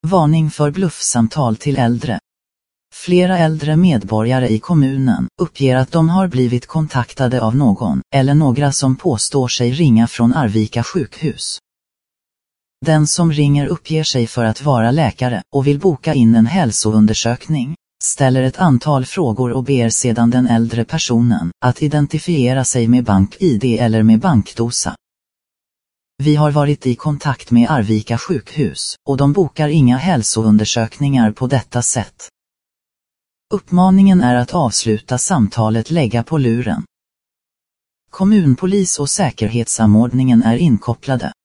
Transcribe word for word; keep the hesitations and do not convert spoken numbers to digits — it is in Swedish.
Varning för bluffsamtal till äldre. Flera äldre medborgare i kommunen uppger att de har blivit kontaktade av någon eller några som påstår sig ringa från Arvika sjukhus. Den som ringer uppger sig för att vara läkare och vill boka in en hälsoundersökning, ställer ett antal frågor och ber sedan den äldre personen att identifiera sig med bank-I D eller med bankdosa. Vi har varit i kontakt med Arvika sjukhus och de bokar inga hälsoundersökningar på detta sätt. Uppmaningen är att avsluta samtalet, lägga på luren. Kommunpolis och säkerhetsanordningen är inkopplade.